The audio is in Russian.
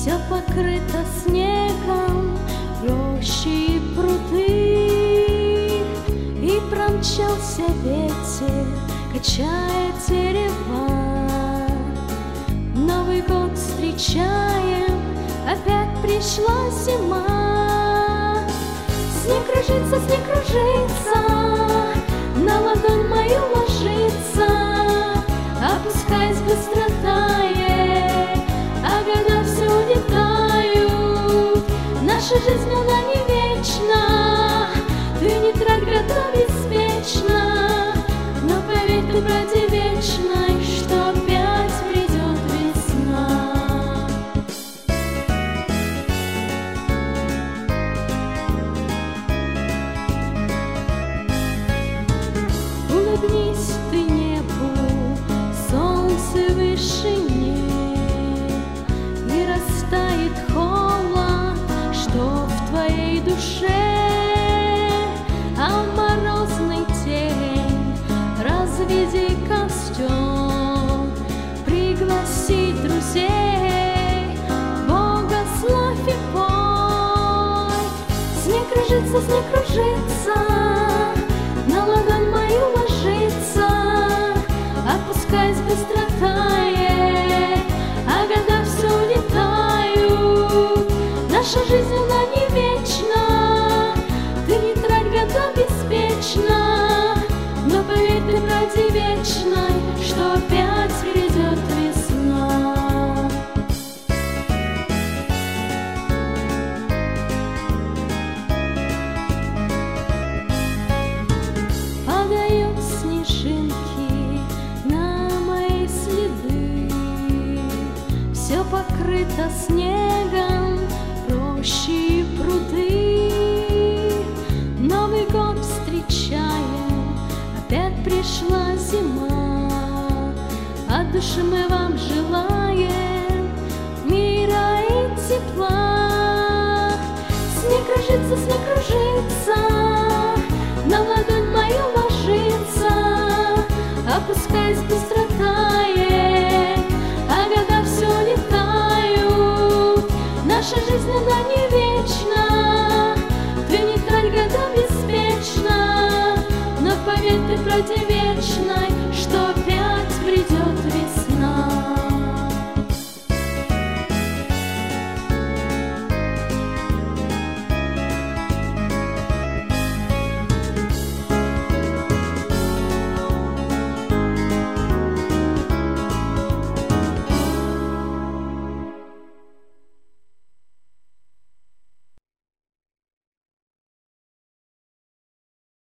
Все покрыто снегом, рощи и пруды, и промчался ветер, качая дерева. Новый год встречаем, опять пришла зима. Снег кружится, на ладонь мою ложится, опускаясь быстро тает, а года все улетают. Наша жизнь, она не вечна, ты не трать года беспечно, но поверь ты, правде вечной, что опять придет весна. Улыбнись ты небу, солнце вышине, и растает холод, что в твоей душе, а в морозный день разведи костер, пригласи друзей, Бога славь и пой. Снег кружится, на ладонь мою ложится, опускаясь быстро тает, а года все улетают. Наша жизнь, она не вечна, ты не трать года беспечно, но поверь ты, правде вечной, что опять придет весна. Падают снежинки на мои следы, все покрыто снегом, рощи и пруды. Новый год встречаем, опять пришла зима. От души мы вам желаем мира и тепла. Снег кружится, на ладонь мою ложится, опускаясь